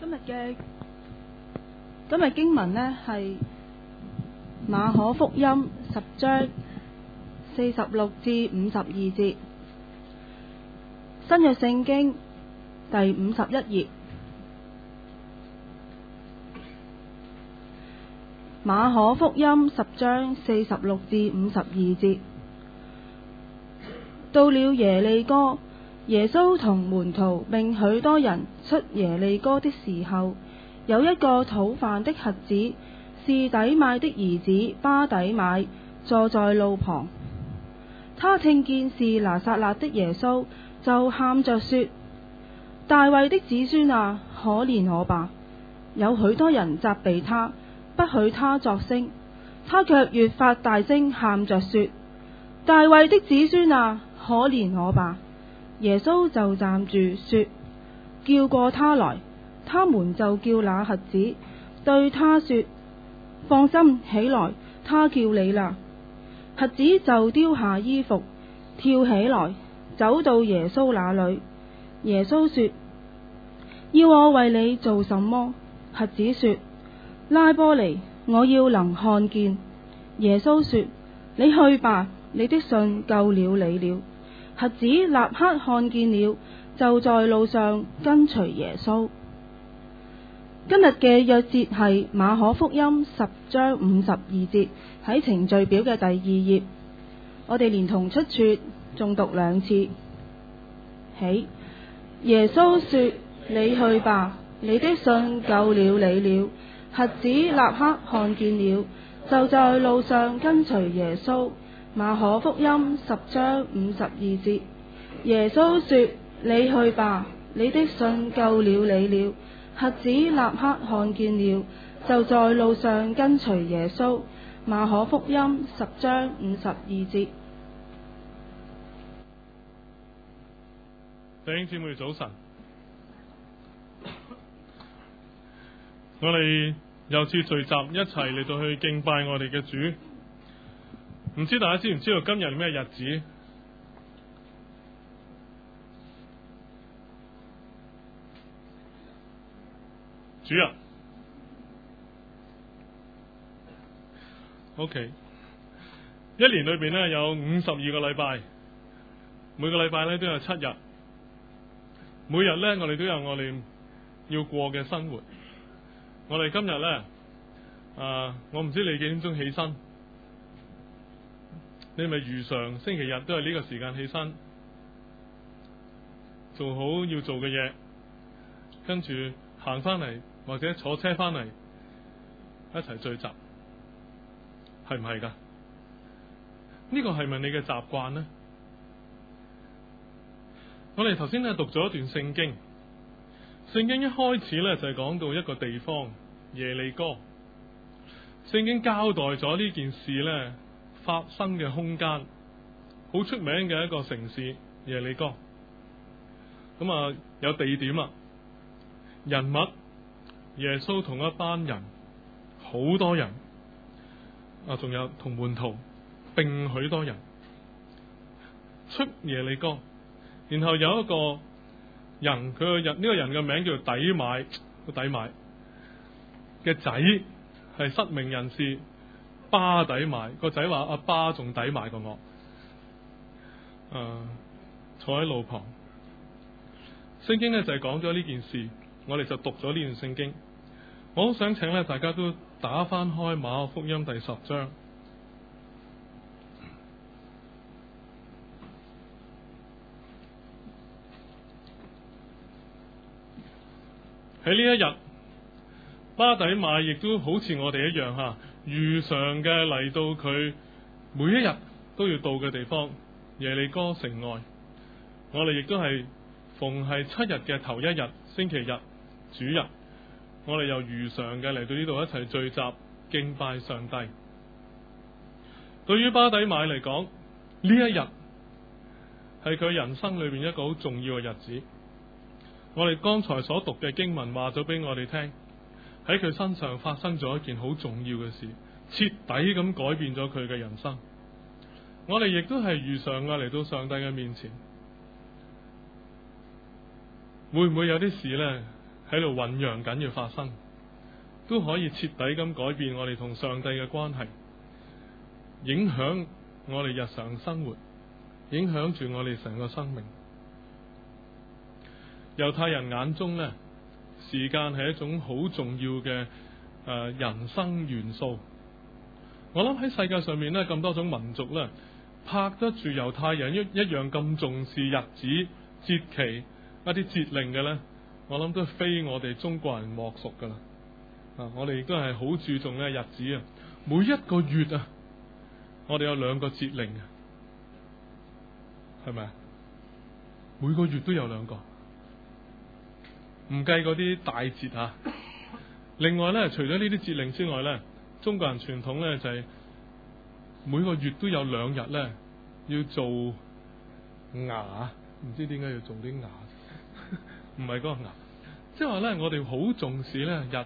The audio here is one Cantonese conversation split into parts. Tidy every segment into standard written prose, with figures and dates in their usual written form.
今日經文呢係馬可福音10章46至52節，新約聖經第51頁。馬可福音10章46至52節，到了耶利哥，耶穌同門徒並許多人出耶利哥的時候，有一個討飯的瞎子，是底買的兒子巴底買，坐在路旁。他聽見是拿撒勒的耶穌，就喊着說：大衛的子孫啊，可憐我吧！有許多人責備他，不許他作聲，他卻越發大聲喊着說：大衛的子孫啊，可憐我吧！耶穌就站住說：叫過他來。他們就叫那瞎子，對他說：放心起來，他叫你啦。瞎子就丟下衣服，跳起來，走到耶穌那裏。耶穌說：要我為你做什麼？瞎子說：拉波尼，我要能看見。耶穌說：你去吧，你的信救了你了。瞎子立刻看見了，就在路上跟隨耶穌。今日嘅約節係馬可福音10章52節，喺程序表嘅第2頁。我哋連同出處誦讀2次。起，耶穌說：你去吧，你的信救了你了。瞎子立刻看見了，就在路上跟隨耶穌。馬可福音10章52節，耶穌說：你去吧，你的信救了你了。瞎子立刻看見了，就在路上跟隨耶穌。馬可福音10章52節。 弟兄姊妹早晨，我哋又次聚集一齊嚟到去敬拜我哋嘅主。唔知大家知唔知道今日係咩日子？主日 OK， 一年裏邊呢有52個禮拜，每個禮拜呢都有7日，每日呢我哋都有我哋要過嘅生活。我哋今日呢，我唔知你幾點鐘起身，你咪如常星期日都係呢個時間起身，做好要做嘅嘢，跟住行翻嚟或者坐車翻嚟一齊聚集，係唔係噶？呢個係咪你嘅習慣呢？我哋頭先咧讀咗一段聖經，聖經一開始咧就係講到一個地方耶利哥，聖經交代咗呢件事咧發生嘅空間，好出名嘅一個城市耶利哥。咁啊有地點啦，人物耶穌同一班人，好多人啊，仲有同門徒並許多人出耶利哥。然後有一個人，佢個人呢個人嘅名叫做底買，個底買嘅仔係失明人士巴底買，個仔話阿巴仲抵買過我。坐喺路旁，聖經呢就係講咗呢件事，我哋就讀咗呢段聖經。我好想請咧大家都打翻開馬可福音第10章。喺呢一日，巴底買亦都好似我哋一樣吓，如常嘅嚟到佢每一日都要到嘅地方耶利哥城外。我哋亦都係逢係7日嘅頭一日星期日主日，我哋又如常嘅嚟到呢度一齊聚集敬拜上帝。對於巴底買嚟講，呢一日係佢人生裏邊一個好重要嘅日子。我哋剛才所讀嘅經文話咗俾我哋聽，喺佢身上發生咗一件好重要嘅事，徹底咁改變咗佢嘅人生。我哋亦都係如常嘅嚟到上帝嘅面前。會唔會有啲事呢？ 喺度醖釀緊要發生，都可以徹底咁改變我哋同上帝嘅關係，影響我哋日常生活，影響住我哋成個生命。猶太人眼中呢，時間係一種好重要嘅人生元素。我諗喺世界上面呢，咁多種民族呢，拍得住猶太人一樣咁重視日子、節期、一啲節令嘅呢，我諗都非我哋中國人莫屬噶啦。我哋亦都係好注重呢日子啊，每一個月啊，我哋有2個節令啊，係咪啊？每個月都有2個，唔計嗰啲大節啊。另外呢，除咗呢啲節令之外呢，中國人傳統呢就係每個月都有2日呢要做牙，唔知點解要做啲牙，唔係嗰個牙，即係話呢，我哋好重視呢日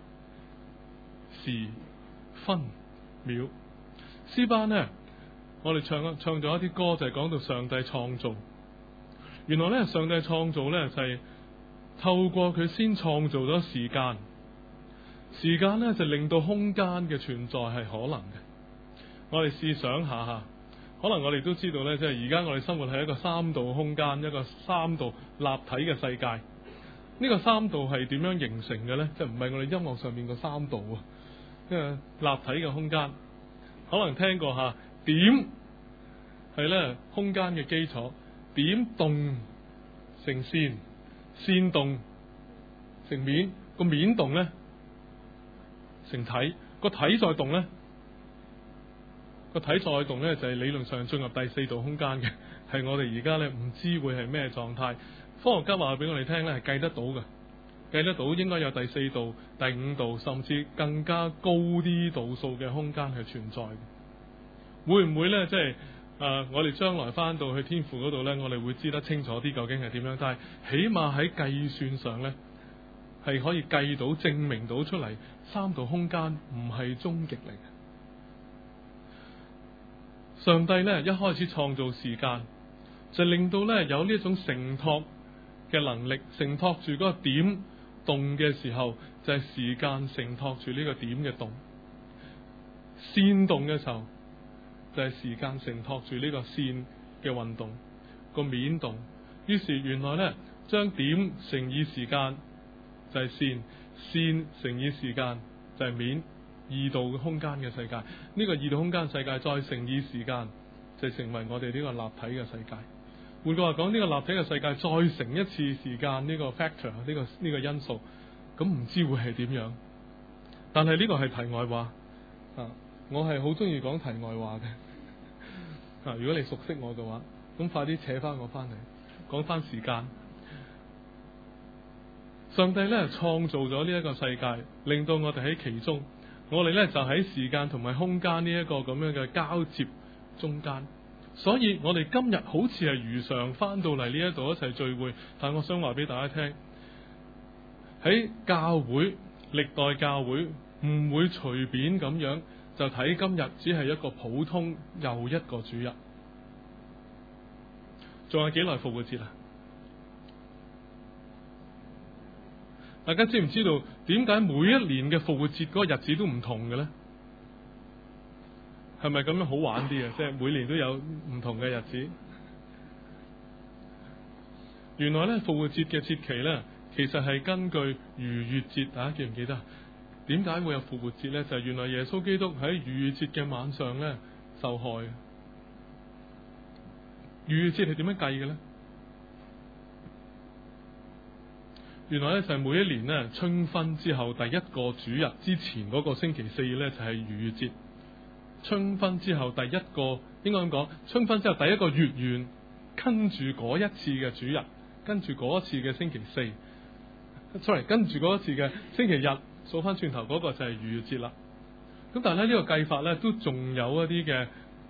時分秒。詩班呢，我哋唱咗一啲歌，就係講到上帝創造。原來呢，上帝創造呢就係透過佢先創造咗時間，時間呢就令到空間嘅存在係可能嘅。我哋試想下，可能我哋都知道呢，即係而家我哋生活喺一個3度空間，一個3度立體嘅世界。呢個3度係點樣形成嘅呢？即係唔係我哋音樂上面個3度啊？因為立體嘅空間，可能聽過下點係呢空間嘅基礎，點動成線，線動成面，個面動呢成體，個體再動呢，個體再動呢就係理論上進入第4度空間嘅，係我哋而家呢唔知會係咩狀態。科學家話俾我哋聽呢係計得到嘅，計得到應該有第4度、第5度，甚至更加高啲度數嘅空間係存在嘅。會唔會呢？即係我哋將來翻到去天父嗰度呢，我哋會知得清楚啲究竟係點樣？但係起碼喺計算上呢，係可以計到、證明到出嚟，3度空間唔係終極嚟嘅。上帝呢一開始創造時間，就令到呢有呢一種承托嘅能力，承托住嗰個點動嘅時候，就係時間承托住呢個點嘅動；線動嘅時候，就係時間承托住呢個線嘅運動，個面動。於是原來呢，將點乘以時間就係線，線乘以時間就係面，2度嘅空間嘅世界。呢個2度空間世界再乘以時間，就成為我哋呢個立體嘅世界。換句話講，呢個立體嘅世界再乘一次時間，呢個 factor，呢個因素，咁唔知會係點樣？但係呢個係題外話啊！我係好中意講題外話嘅啊！如果你熟悉我嘅話，咁快啲扯翻我翻嚟講翻時間。上帝咧創造咗呢一個世界，令到我哋喺其中，我哋咧就喺時間同埋空間呢一個咁樣嘅交接中間。所以我哋今日好似係如常翻到嚟呢一度一齊聚會，但我想話俾大家聽，喺教會歷代教會唔會隨便咁樣就睇今日只係一個普通又一個主日。仲有幾耐復活節啊？大家知唔知道點解每一年嘅復活節嗰個日子都唔同嘅呢？係咪咁樣好玩啲啊？即係每年都有唔同嘅日子。原來咧復活節嘅節期咧，其實係根據逾越節，大家記唔記得？點解會有復活節咧？就係原來耶穌基督喺逾越節嘅晚上咧受害。逾越節係點樣計嘅咧？原來咧就係每一年咧春分之後第一個主日之前嗰個星期4咧就係逾越節。春分之後第一個，應該咁講，春分之後第一個月圓，跟住嗰一次嘅主日，跟住嗰一次嘅星期4，跟住嗰一次嘅星期日，數翻轉頭嗰個就係逾越節啦。咁但係咧呢個計法咧都仲有一啲嘅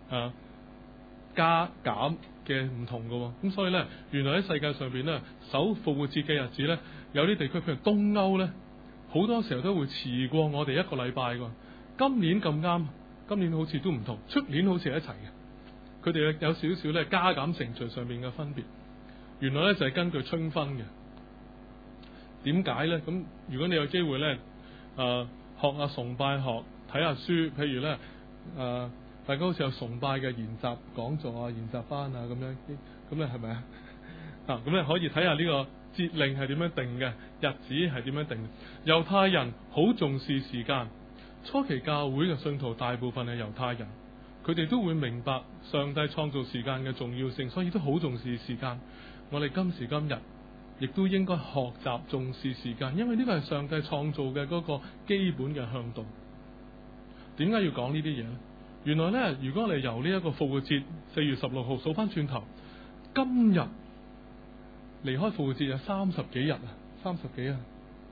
加減嘅唔同嘅。咁所以咧原來喺世界上邊咧守復活節嘅日子咧，有啲地區譬如東歐咧，好多時候都會遲過我哋一個禮拜嘅。今年咁啱。今年好似都唔同，出年好似係一齊嘅。佢哋有少少咧加減乘除上面嘅分別。原來咧就係根據春分嘅。 點解呢？咁如果你有機會呢，學下崇拜學，睇下書，譬如呢，大家好似有崇拜嘅研習講座啊、研習班啊咁樣，咁咧係咪啊？咁咧可以睇下呢個節令係點樣定嘅，日子係點樣定。猶太人好重視時間，初期教會嘅信徒大部分係猶太人，佢哋都會明白上帝創造時間嘅重要性，所以都好重視時間。我哋今時今日亦都應該學習重視時間，因為呢個係上帝創造嘅嗰個基本嘅向導。點解要講呢啲嘢呢？原來呢，如果我哋由呢一個復活節4月16號數翻轉頭，今日離開復活節有30幾日啊，30幾啊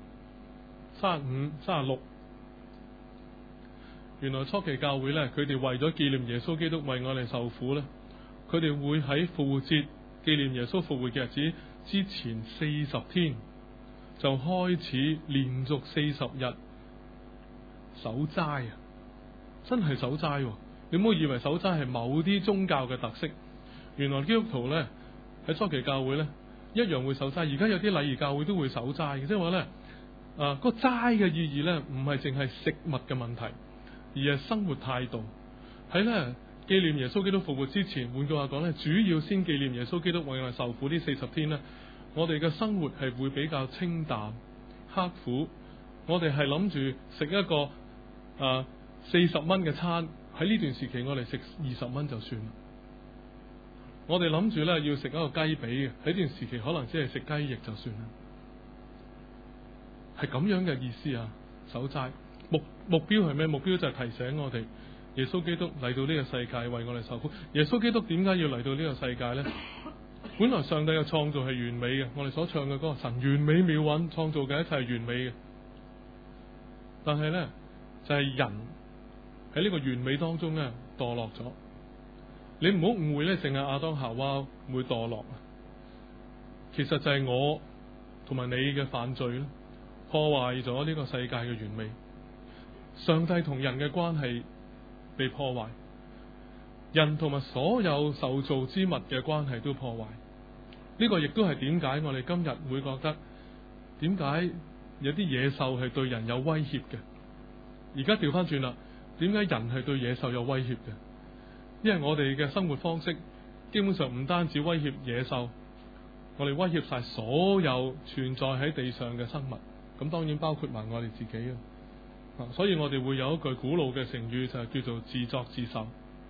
，35、36。原來初期教會呢，佢哋為咗紀念耶穌基督為我哋受苦呢，佢哋會喺復活節紀念耶穌復活嘅日子之前40天就開始連續40日守齋啊！真係守齋，你唔好以為守齋係某啲宗教嘅特色。原來基督徒呢，喺初期教會呢，一樣會守齋。而家有啲禮儀教會都會守齋嘅，即係話呢，個齋嘅意義呢，唔係淨係食物嘅問題，而係生活態度。喺呢紀念耶穌基督復活之前，換句話講呢，主要先紀念耶穌基督為我哋受苦呢40天呢，我哋嘅生活係會比較清淡刻苦。我哋係諗住食一個40蚊嘅餐，喺呢段時期我哋食20蚊就算啦。我哋諗住呢要食一個雞髀嘅，喺呢段時期可能只係食雞翼就算啦。係咁樣嘅意思啊！守齋目標係咩？目標就係提醒我哋耶穌基督嚟到呢個世界為我哋受苦。耶穌基督點解要嚟到呢個世界呢？本來上帝嘅創造係完美嘅，我哋所唱嘅歌，神完美妙韻創造嘅一切係完美嘅。但係呢，就係人喺呢個完美當中呢墮落咗。你唔好誤會呢，淨係亞當夏娃會墮落，其實就係我同埋你嘅犯罪咧，破壞咗呢個世界嘅完美。上帝同人嘅關係被破壞，人同埋所有受造之物嘅關係都破壞。呢個亦都係點解我哋今日會覺得點解有啲野獸係對人有威脅嘅？而家調翻轉啦，點解人係對野獸有威脅嘅？因為我哋嘅生活方式基本上唔單止威脅野獸，我哋威脅晒所有存在喺地上嘅生物，咁當然包括埋我哋自己啊。所以我哋會有一句古老嘅成語，就係叫做自作自受。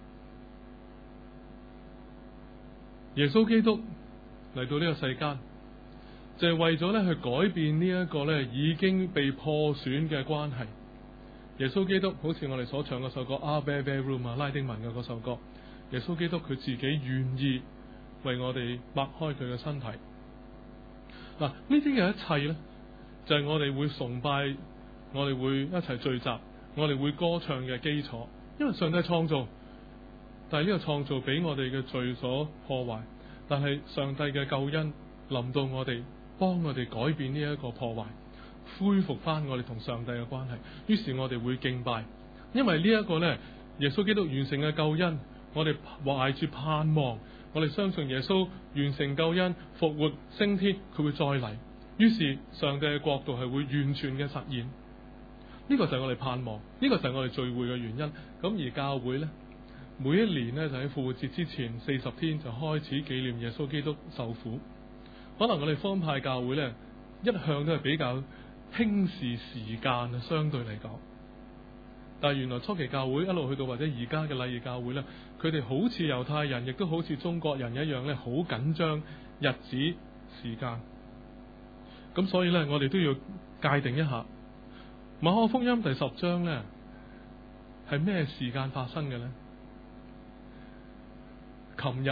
耶穌基督嚟到呢個世間，就係為咗咧去改變呢一個咧已經被破損嘅關係。耶穌基督好似我哋所唱嗰首歌《Our Baby Room》啊，拉丁文嘅嗰首歌。耶穌基督佢自己願意為我哋擘開佢嘅身體。嗱，呢啲嘅一切呢，就係我哋會崇拜，我哋會一齊聚集，我哋會歌唱嘅基礎。因為上帝創造，但係呢個創造俾我哋嘅罪所破壞，但係上帝嘅救恩臨到我哋，幫我哋改變呢一個破壞，恢復翻我哋同上帝嘅關係。於是我哋會敬拜，因為呢一個呢，耶穌基督完成嘅救恩，我哋懷住盼望，我哋相信耶穌完成救恩、復活、升天，佢會再嚟。於是上帝嘅國度係會完全嘅實現。呢個就係我哋盼望，呢個就係我哋聚會嘅原因。咁而教會呢，每一年呢，就喺復活節之前40天就開始紀念耶穌基督受苦。可能我哋方派教會呢，一向都係比較輕視時間啊，相對嚟講。但係原來初期教會一路去到或者而家嘅禮儀教會呢，佢哋好似猶太人，亦都好似中國人一樣呢，好緊張日子時間。咁所以呢，我哋都要界定一下馬可福音第10章呢係咩時間發生嘅呢？琴日、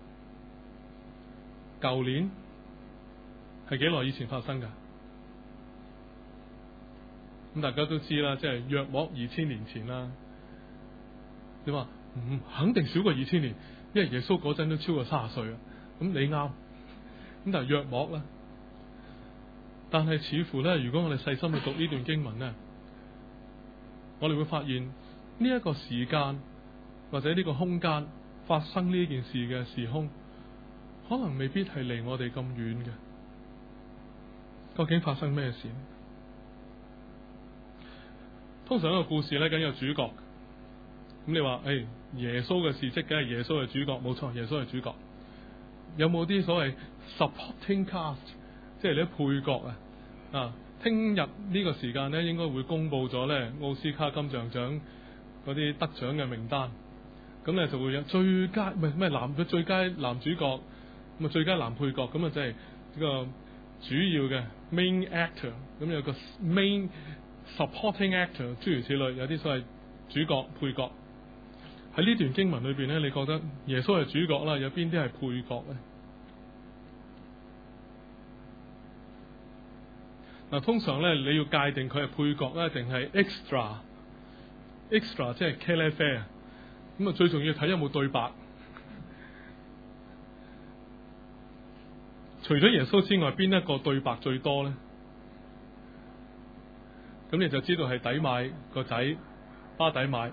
舊年係幾耐以前發生噶？咁大家都知啦，即係約莫2000年前啦。你話唔肯定少過2000年，因為耶穌嗰陣都超過30歲啦。咁你啱。咁但係約莫啦。但係似乎咧，如果我哋細心去讀呢段經文咧，我哋會發現呢一個時間或者呢個空間發生呢件事嘅時空，可能未必係離我哋咁遠嘅。 究竟發生咩事？通常一個故事咧，梗有主角。咁你話，耶穌嘅事蹟，梗係耶穌係主角，冇錯，耶穌係主角。有冇啲所謂 supporting cast， 即係你啲配角啊？聽日呢個時間咧，應該會公布咗咧奧斯卡金像獎嗰啲得獎嘅名單。咁咧就會有最佳最佳男主角，咁啊最佳男配角，咁啊即係呢個主要嘅 main actor， 咁有個 main supporting actor， 諸如此類，有啲所謂主角配角。喺呢段經文裏邊咧，你覺得耶穌係主角啦，有邊啲係配角咧？嗱，通常咧你要界定佢係配角咧，定係 extra 即係茄喱啡啊。咁啊，最重要睇有冇對白。除咗耶穌之外，邊一個對白最多咧？咁你就知道係底買個仔巴底買。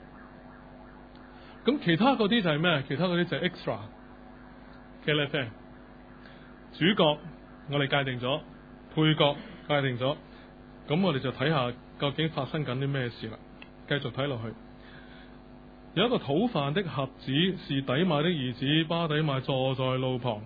咁其他嗰啲就係咩？其他嗰啲就係 extra 茄喱啡。主角我哋界定咗，配角界定咗，咁我哋就睇下究竟發生緊啲咩事啦。繼續睇落去，有一個討飯的瞎子，是底買的兒子，巴底買坐在路旁。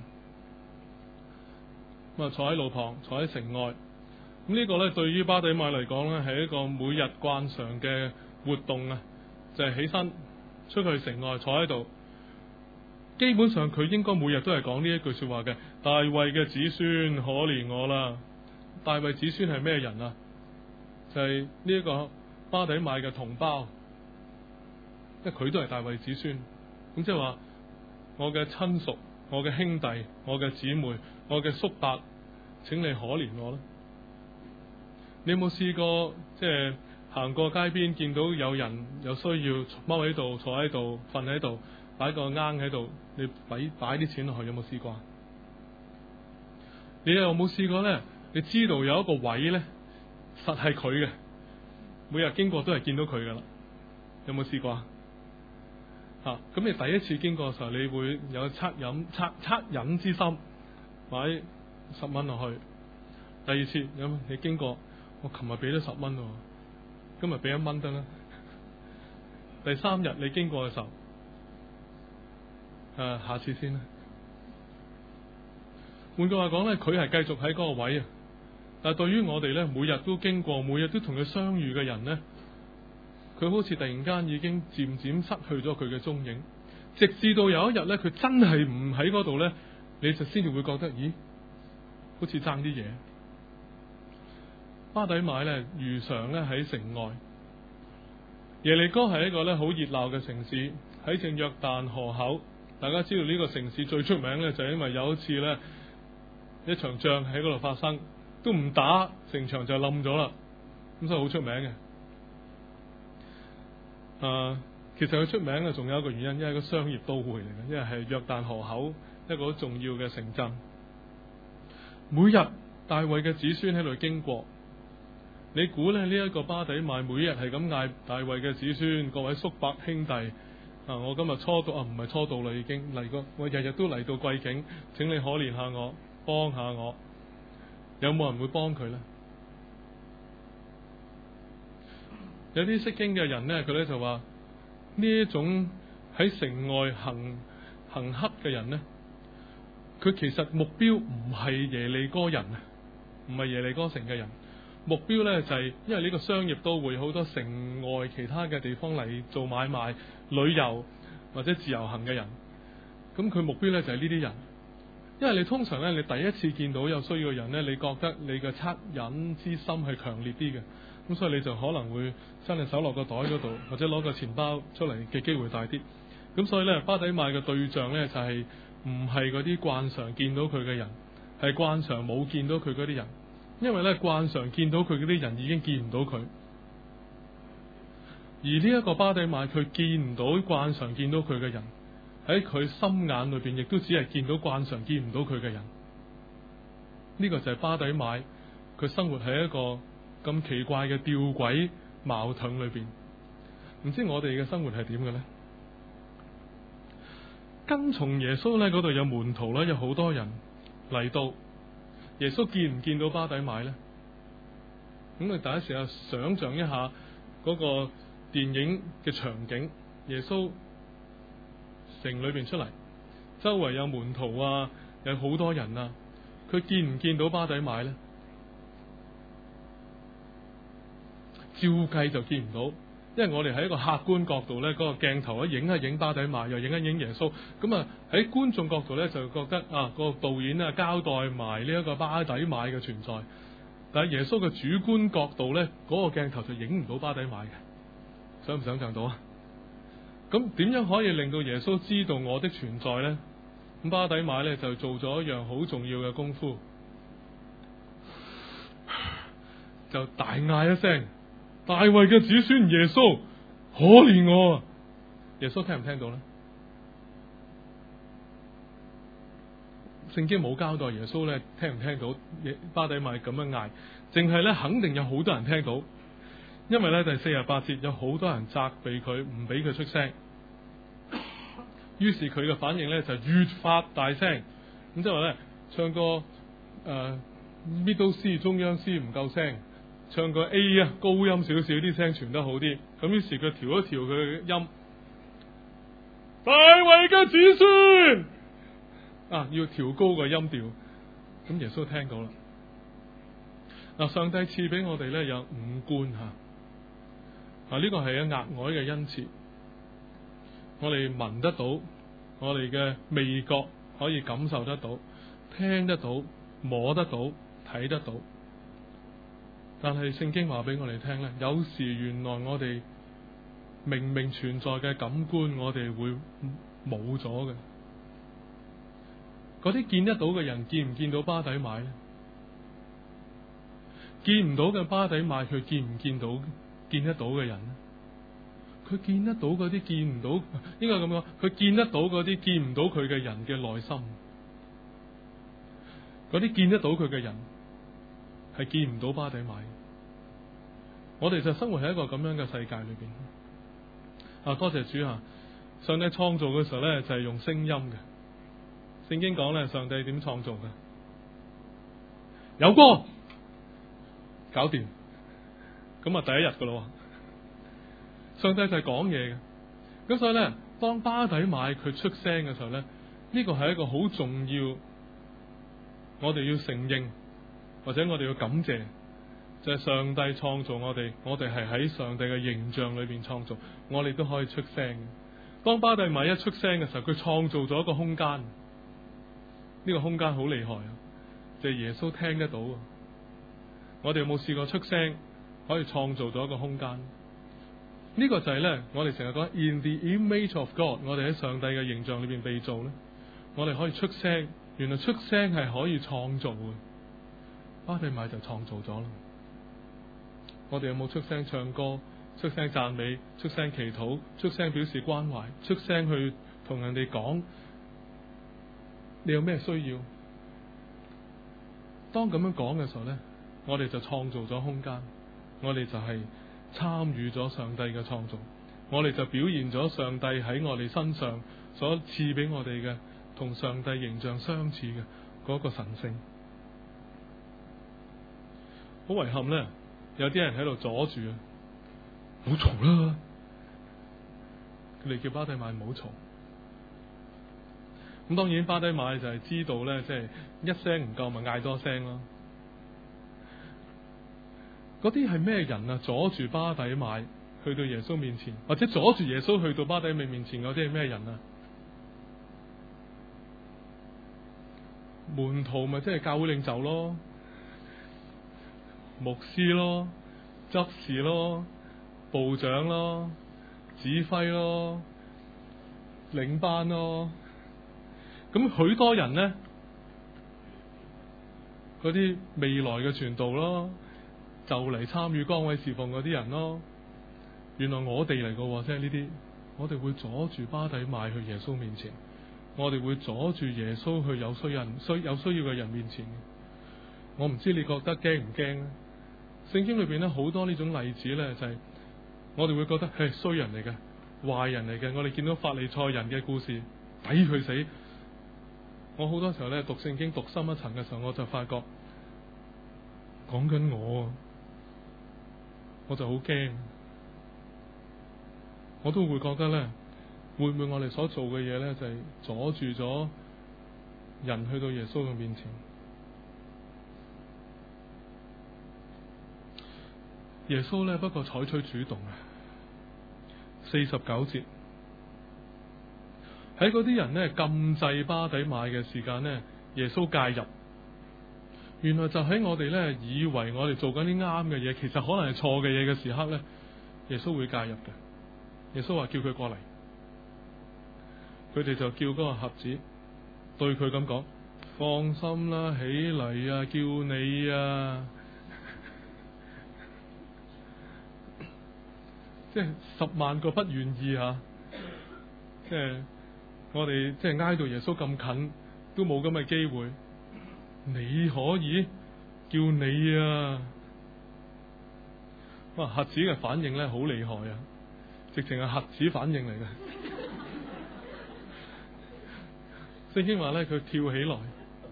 咁啊，坐喺路旁，坐喺城外。咁呢個咧，對於巴底買嚟講咧，係一個每日慣常嘅活動啊，就係起身出去城外坐喺度。基本上佢應該每日都係講呢一句說話嘅：大衛嘅子孫，可憐我啦！大衛子孫係咩人啊？就係呢一個巴底買嘅同胞，因為佢都係大衛子孫。咁即係話，我嘅親屬、我嘅兄弟、我嘅姊妹、我嘅叔伯，請你可憐我啦！你有冇試過即係行過街邊，見到有人有需要，踎喺度、坐喺度、瞓喺度，擺個罌喺度，你擺啲錢落去，有冇試過？你有冇試過咧？你知道有一個位咧，實係佢嘅，每日經過都係見到佢噶啦。有冇試過啊？咁你第一次經過嘅時候，你會有惻隱之心，擺10蚊落去。第二次咁你經過，我琴日俾咗10蚊，今日俾1蚊得啦。第3日你經過嘅時候，下次先啦。換句話講咧，佢係繼續喺嗰個位啊。但係對於我哋咧，每日都經過，每日都同佢相遇嘅人咧，佢好似突然間已經漸漸失去咗佢嘅蹤影，直至到有一日咧，佢真係唔喺嗰度咧，你就先至會覺得，咦，好似爭啲嘢。巴底買咧，如常咧喺城外。耶利哥係一個咧好熱鬧嘅城市，喺正約旦河口。大家知道呢個城市最出名咧，就係因為有一次咧，一場仗喺嗰度發生，都唔打，城牆就冧咗啦，咁所以好出名嘅。其實佢出名嘅仲有一個原因，因為係個商業都會嚟嘅，因為係約旦河口一個好重要嘅城鎮。每日大衛嘅子孫喺度經過，你估咧呢一個巴底買每日係咁嗌大衛嘅子孫，各位叔伯兄弟，我今日初到唔係初到啦，已經嚟過，我日日都嚟到貴境，請你可憐下我，幫下我。有冇人會幫佢呢？有啲識經嘅人呢，佢咧就話呢一種喺城外行乞嘅人呢，佢其實目標唔係耶利哥人啊，唔係耶利哥城嘅人，目標呢就係因為呢個商業都會好多城外其他嘅地方嚟做買賣、旅遊或者自由行嘅人，咁佢目標呢就係呢啲人。因為你通常咧，你第一次見到有需要嘅人咧，你覺得你嘅惻隱之心係強烈啲嘅，咁所以你就可能會伸隻手落個袋嗰度，或者攞個錢包出嚟嘅機會大啲。咁所以咧，巴底買嘅對象咧就係唔係嗰啲慣常見到佢嘅人，係慣常冇見到佢嗰啲人，因為咧慣常見到佢嗰啲人已經見唔到佢，而呢一個巴底買佢見唔到慣常見到佢嘅人。喺佢心眼裏邊，亦都只係見到慣常見唔到佢嘅人。呢個就係巴底買，佢生活喺一個咁奇怪嘅吊詭矛盾裏邊。唔知我哋嘅生活係點嘅呢？跟從耶穌呢，嗰度有門徒咧，有好多人嚟到， 耶穌見唔見到巴底買呢？咁你大家試下想象一下嗰個電影嘅場景，耶穌城裏邊出嚟，周圍有門徒啊，有好多人啊，佢見唔見到巴底買呢？照計就見唔到，因為我哋喺一個客觀角度呢，嗰個鏡頭影一影巴底買，又影一影耶穌，咁啊喺觀眾角度呢，就覺得啊個導演啊交代埋呢一個巴底買嘅存在，但係耶穌嘅主觀角度呢，嗰個鏡頭就影唔到巴底買嘅，想唔想象到啊？咁點樣可以令到耶穌知道我的存在呢？咁巴底買呢，就做咗一樣好重要嘅功夫，就大嗌一聲：大衛嘅子孫耶穌，可憐我啊！耶穌聽唔聽到呢？聖經冇交代耶穌咧聽唔聽到巴底買咁樣嗌，淨係咧肯定有好多人聽到，因為咧第48節有好多人責備佢，唔俾佢出聲。於是佢嘅反應咧就越發大聲，咁即係話咧唱歌middle C 中央 C 唔夠聲，唱個 A 啊高音少少，啲聲傳得好啲。咁於是佢調一調佢嘅音，大衛嘅子孫啊，要調高個音調。咁耶穌聽到啦。嗱，上帝賜俾我哋咧有五官吓，呢個係一額外嘅恩賜。我哋聞得到，我哋嘅味覺可以感受得到，聽得到，摸得到，睇得到。但係聖經話俾我哋聽咧，有時原來我哋明明存在嘅感官，我哋會冇咗嘅。嗰啲見得到嘅人見唔見到巴底買咧？見唔到嘅巴底買，佢見唔見到見得到嘅人咧？佢見得到嗰啲見唔到，應該咁講，佢見得到嗰啲見唔到佢嘅人嘅內心。嗰啲見得到佢嘅人係見唔到巴底買。我哋就生活喺一個咁樣嘅世界裏邊。多謝主啊！上帝創造嘅時候咧，就係用聲音嘅。聖經講咧，上帝點創造嘅？有歌，搞掂。咁啊，第一日噶咯。上帝就係講嘢嘅。咁所以咧，當巴底買佢出聲嘅時候咧，呢個係一個好重要，我哋要承認或者我哋要感謝，就係上帝創造我哋係喺上帝嘅形象裏邊創造，我哋都可以出聲。當巴底買一出聲嘅時候，佢創造咗一個空間。呢個空間好厲害啊！就係耶穌聽得到啊！我哋有冇試過出聲可以創造咗一個空間？呢個就係咧，我哋成日講 in the image of God， 我哋喺上帝嘅形象裏邊被造咧，我哋可以出聲。原來出聲係可以創造嘅，巴底買就創造咗啦。我哋有冇出聲唱歌、出聲讚美、出聲祈禱、出聲表示關懷、出聲去同人哋講你有咩需要？當咁樣講嘅時候咧，我哋就創造咗空間，我哋就係參與咗上帝嘅創造，我哋就表現咗上帝喺我哋身上所賜俾我哋嘅同上帝形象相似嘅嗰個神聖。好遺憾咧，有啲人喺度阻住啊，唔好嘈啦！佢哋叫巴底買唔好嘈。咁當然巴底買就係知道咧，即係一聲唔夠咪嗌多聲咯。嗰啲係咩人啊？阻住巴底買去到耶穌面前，或者阻住耶穌去到巴底買面前嗰啲係咩人啊？門徒咪即係教會領袖咯，牧師咯，執事咯，部長咯，指揮咯，領班咯。咁許多人呢，嗰啲未來嘅傳道咯，就嚟參與崗位侍奉嗰啲人咯。原來我哋嚟嘅，即係呢啲，我哋會阻住巴底買去耶穌面前，我哋會阻住耶穌去有需要嘅人面前。我唔知你覺得驚唔驚咧？聖經裏邊咧好多呢種例子咧，就係我哋會覺得係衰人嚟嘅，壞人嚟嘅。我哋見到法利賽人嘅故事，抵佢死。我好多時候咧讀聖經讀深一層嘅時候，我就發覺講緊我，我就好驚，我都會覺得咧，會唔會我哋所做嘅嘢咧，就係阻住咗人去到耶穌嘅面前？耶穌咧不過採取主動啊！49節喺嗰啲人咧禁制巴底買嘅時間咧，耶穌介入。原來就喺我哋咧以為我哋做緊啲啱嘅嘢，其實可能係錯嘅嘢嘅時刻咧，耶穌會介入嘅。耶穌話叫佢過嚟，佢哋就叫嗰個瞎子對佢咁講：放心啦，起嚟啊，叫你啊！即係10萬個不願意吓，即係我哋即係挨到耶穌咁近，都冇咁嘅機會。你可以叫你啊！哇，瞎子嘅反應咧好厲害啊，直情係瞎子反應嚟嘅。聖經話咧，佢跳起來。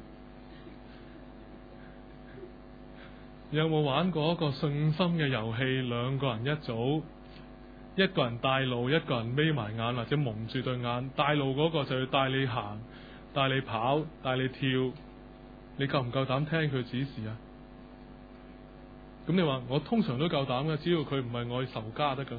有冇玩過一個信心嘅遊戲？2個人一組，一個人帶路，一個人眯埋眼或者蒙住對眼。帶路嗰個就要帶你行，帶你跑，帶你跳。你夠唔夠膽聽佢指示啊？咁你話我通常都夠膽嘅，只要佢唔係我仇家得噶。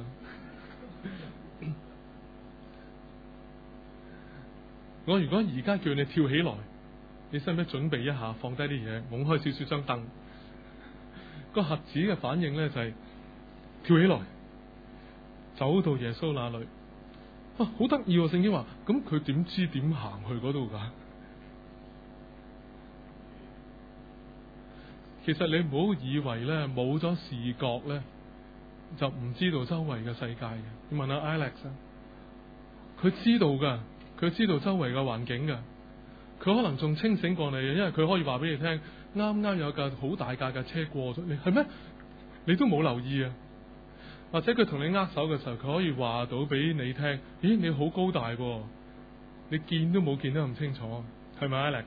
我如果而家叫你跳起來，你使唔使準備一下，放低啲嘢，拱開少少張凳？個瞎子嘅反應咧就係跳起來，走到耶穌那裏。哇，好得意喎！聖經話，咁佢點知點行去嗰度噶？其實你唔好以為咧冇咗視覺咧就唔知道周圍嘅世界嘅。你問下 Alex 啊，佢知道噶，佢知道周圍嘅環境噶，佢可能仲清醒過你嘅，因為佢可以話俾你聽，啱啱有架好大架嘅車過咗，你係咩？你都冇留意啊？或者佢同你握手嘅時候，佢可以話到俾你聽，咦，你好高大喎，你見都冇見得咁清楚，係咪 Alex？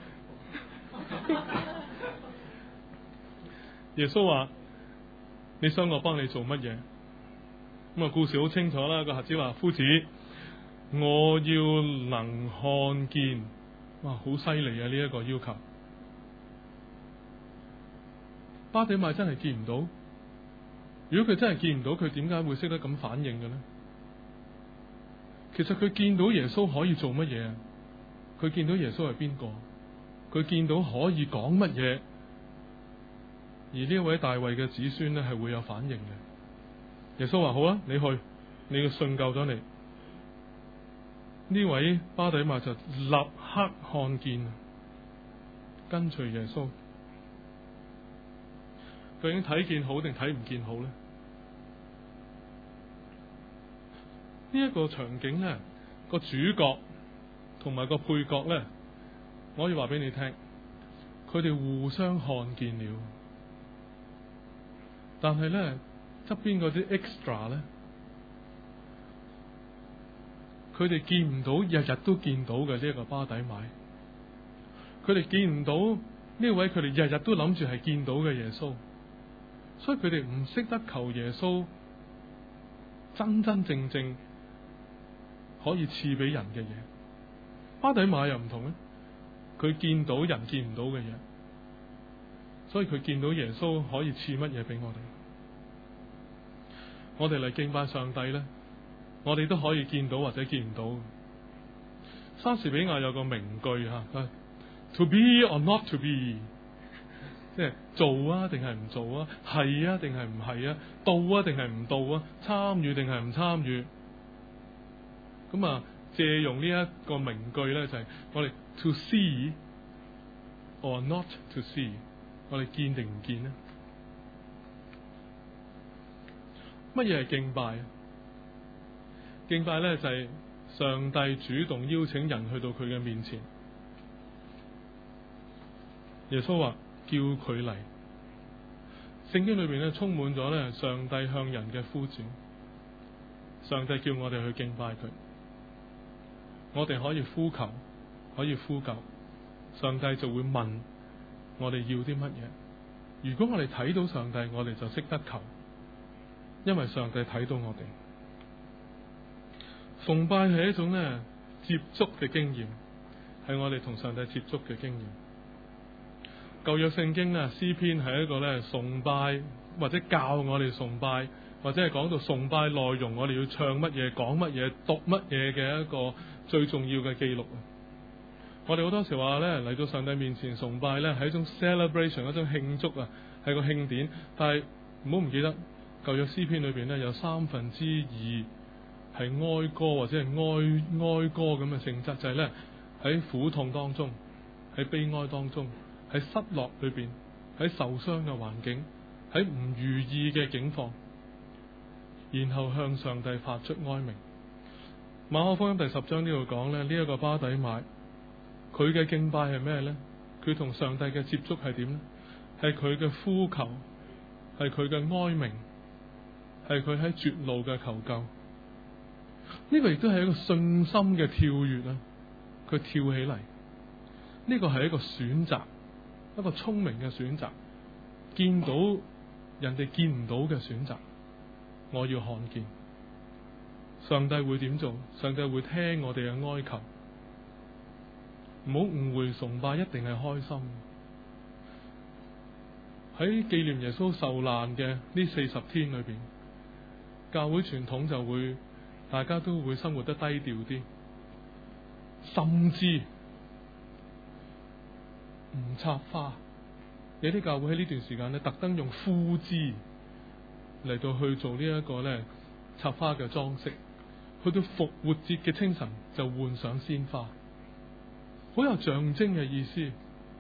耶穌話：你想我幫你做乜嘢？咁啊，故事好清楚啦。個瞎子話：夫子，我要能看見。哇，好犀利啊！呢一個要求，巴底買真係見唔到。如果佢真係見唔到，佢點解會識得咁反應嘅呢？其實佢見到耶穌可以做乜嘢？佢見到耶穌係邊個？佢見到可以講乜嘢？而呢一位大衛嘅子孫咧，係會有反應嘅。耶穌話：好啊，你去，你嘅信救咗你。呢位巴底買就立刻看見，跟隨耶穌。究竟睇見好定睇唔見好呢？呢一個場景咧，個主角同埋個配角咧，我可以話俾你聽，佢哋互相看見了。但係咧，側邊嗰啲 extra 咧，佢哋見唔到，日日都見到嘅呢一個巴底買，佢哋見唔到呢位佢哋日日都諗住係見到嘅耶穌，所以佢哋唔識得求耶穌真真正正可以賜俾人嘅嘢。巴底買又唔同咧，佢見到人見唔到嘅嘢，所以佢見到耶穌可以賜乜嘢俾我哋。我哋嚟敬拜上帝咧，我哋都可以見到或者見唔到。莎士比亞有個名句吓，To be or not to be， 即係做啊定係唔做啊，係啊定係唔係啊，到啊定係唔到啊，參與定係唔參與。咁啊，借用呢一個名句咧，就係我哋 to see or not to see， 我哋見定唔見呢？乜嘢係敬拜？敬拜咧就係上帝主動邀請人去到佢嘅面前。耶穌話叫佢嚟。聖經裏邊咧充滿咗咧上帝向人嘅呼召。上帝叫我哋去敬拜佢，我哋可以呼求，可以呼救，上帝就會問我哋要啲乜嘢。 如果我哋睇到上帝，我哋就識得求，因為上帝睇到我哋。崇拜係一種咧接觸嘅經驗，係我哋同上帝接觸嘅經驗。舊約聖經啊，詩篇係一個咧崇拜或者教我哋崇拜，或者係講到崇拜內容，我哋要唱乜嘢、講乜嘢、讀乜嘢嘅一個最重要嘅記錄。我哋好多時話咧嚟到上帝面前崇拜咧係一種 celebration， 一種慶祝啊，係個慶典。但係唔好唔記得舊約詩篇裏邊咧有2/3係哀歌或者係哀歌咁嘅性質，就係咧喺苦痛當中，喺悲哀當中，喺失落裏邊，喺受傷嘅環境，喺唔如意嘅境況，然後向上帝發出哀鳴。馬可福音第10章呢度講咧，呢一個巴底買，佢嘅敬拜係咩呢？佢同上帝嘅接觸係點呢？係佢嘅呼求，係佢嘅哀鳴，係佢喺絕路嘅求救。呢個亦都係一個信心嘅跳躍啊！佢跳起嚟，呢個係一個選擇，一個聰明嘅選擇，見到人哋見唔到嘅選擇。我要看見上帝會點做，上帝會聽我哋嘅哀求。唔好誤會，崇拜一定係開心。喺紀念耶穌受難嘅呢40天裏邊，教會傳統就會大家都會生活得低調啲，甚至唔插花。有啲教會喺呢段時間咧，特登用枯枝嚟到去做呢一個咧插花嘅裝飾。去到復活節嘅清晨就換上鮮花，好有象徵嘅意思。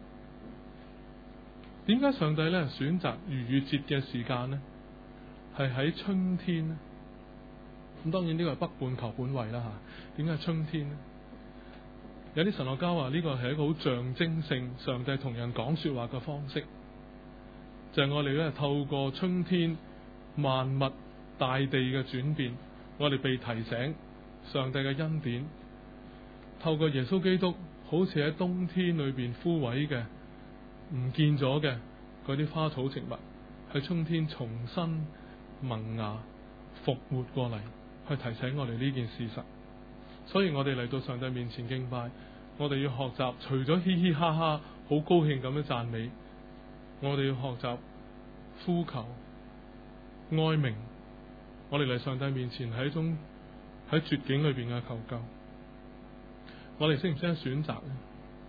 點解上帝咧選擇逾越節嘅時間呢？係喺春天呢？咁當然呢個係北半球本位啦吓。點解係春天呢？有啲神學家話呢個係一個好象徵性上帝同人講說話嘅方式，就係我哋咧透過春天萬物大地嘅轉變，我哋被提醒上帝嘅恩典，透過耶穌基督好似喺冬天裏邊枯萎嘅唔見咗嘅嗰啲花草植物，喺春天重新萌芽復活過嚟，去提醒我哋呢件事實。所以我哋嚟到上帝面前敬拜，我哋要學習除咗嘻嘻哈哈好高興咁樣讚美，我哋要學習呼求哀鳴。我哋嚟上帝面前係一種喺絕境裏邊嘅求救。我哋識唔識得選擇呢？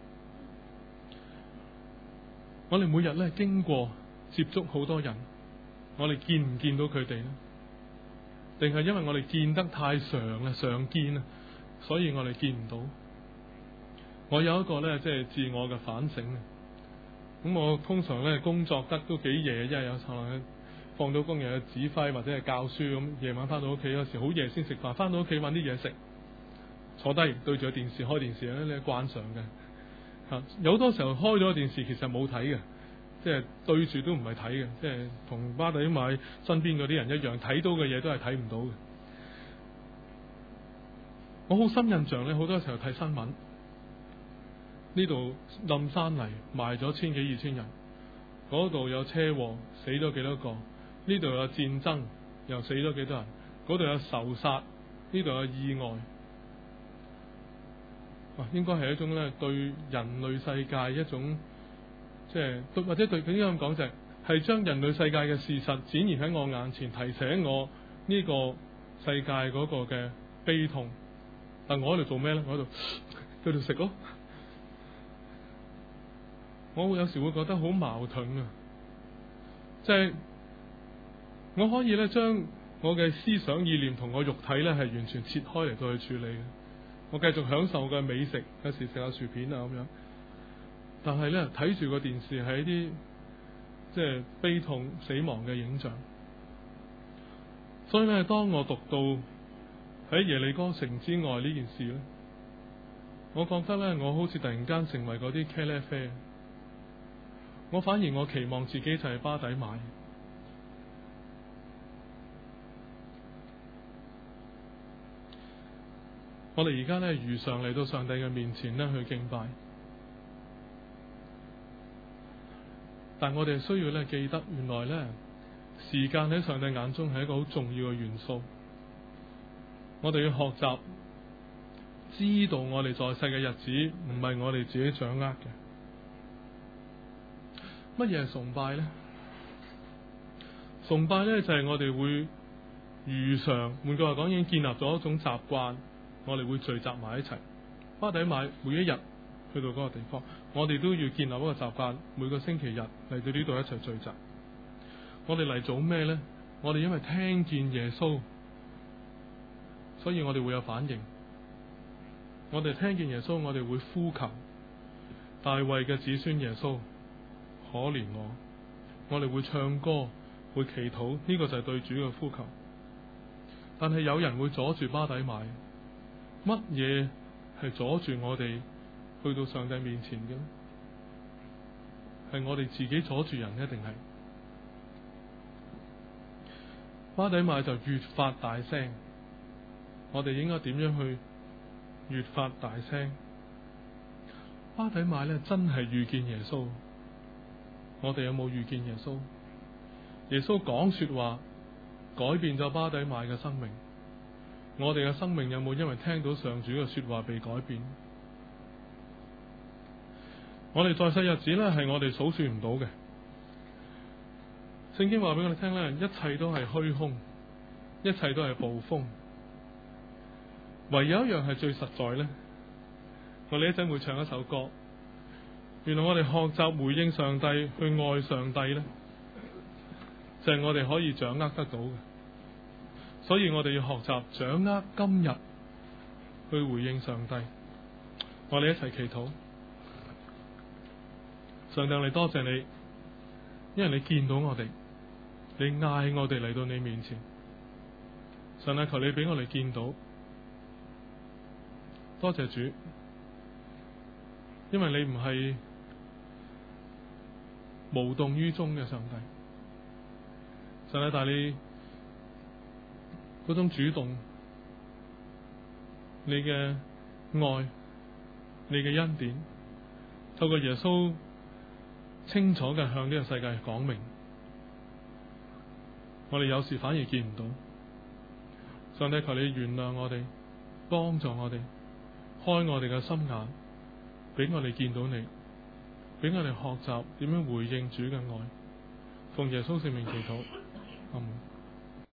我哋每日咧經過接觸好多人，我哋見唔見到佢哋呢？定係因為我哋見得太常啦，常見啊，所以我哋見唔到。我有一個咧即係自我嘅反省。咁我通常咧工作得都幾夜，因為有可能放到工又去指揮或者係教書，咁夜晚翻到屋企有時好夜先食飯，翻到屋企揾啲嘢食，坐低對住個電視開電視咧，你係慣常嘅吓。有好多時候開咗個電視其實冇睇嘅，即係對住都唔係睇嘅，即係同巴底買身邊嗰啲人一樣，睇到嘅嘢都係睇唔到嘅。我好深印象咧，好多時候睇新聞，呢度冧山泥埋咗千幾2000人，嗰度有車禍死咗幾多個，呢度有戰爭又死咗幾多人，嗰度有仇殺，呢度有意外。應該係一種咧對人類世界一種即係或者對佢應該咁講，就係將人類世界嘅事實展現喺我眼前，提醒我呢個世界嗰個嘅悲痛。但我喺度做咩咧？我喺度繼續食咯。我有時會覺得好矛盾啊！即係我可以咧將我嘅思想意念同我肉體咧係完全切開嚟到去處理嘅。我繼續享受嘅美食，有時食下薯片啊咁樣。但係咧睇住個電視係一啲即係悲痛死亡嘅影像。所以咧，當我讀到喺耶利哥城之外呢件事咧，我覺得咧我好似突然間成為嗰啲茄喱啡。我反而我期望自己就係巴底買。我哋而家咧如常嚟到上帝嘅面前咧去敬拜， 但我哋需要咧記得，原來咧時間喺上帝眼中係一個好重要嘅元素。我哋要學習知道我哋在世嘅日子唔係我哋自己掌握嘅。乜嘢係崇拜呢？崇拜呢，就係我哋會如常，換句話講，已經建立咗一種習慣，我哋會聚集埋一齊。巴底買每一日去到嗰個地方，我哋都要建立一個習慣，每個星期日嚟到呢度一齊聚集。我哋嚟做咩呢？我哋因為聽見耶穌，所以我哋會有反應。我哋聽見耶穌，我哋會呼求大衛嘅子孫耶穌，可憐我。我哋會唱歌，會祈禱，呢個就係對主嘅呼求。但係有人會阻住巴底買，乜嘢係阻住我哋去到上帝面前嘅？係我哋自己阻住人，一定係巴底買就越發大聲。我哋應該點樣去越發大聲？巴底買咧真係遇見耶穌，我哋有冇遇見耶穌？耶穌講說話改變咗巴底買嘅生命，我哋嘅生命有冇因為聽到上主嘅說話被改變？我哋在世日子咧係我哋數算唔到嘅。聖經話俾我哋聽咧，一切都係虛空，一切都係暴風，唯有一樣係最實在咧。我哋一陣會唱一首歌，原來我哋學習回應上帝，去愛上帝咧，就係我哋可以掌握得到嘅。所以我哋要學習掌握今日去回應上帝。我哋一齊祈禱。上帝，我哋多謝你，因為你見到我哋，你嗌我哋嚟到你面前。上帝，求你俾我哋見到。多謝主，因為你唔係無動於衷嘅上帝。上帝，但係你嗰種主動，你嘅愛，你嘅恩典，透過耶穌清楚嘅向呢個世界講明。我哋有時反而見唔到。上帝，求你原諒我哋，幫助我哋，開我哋嘅心眼，俾我哋見到你，俾我哋學習點樣回應主嘅愛。奉耶穌聖名祈禱，阿門。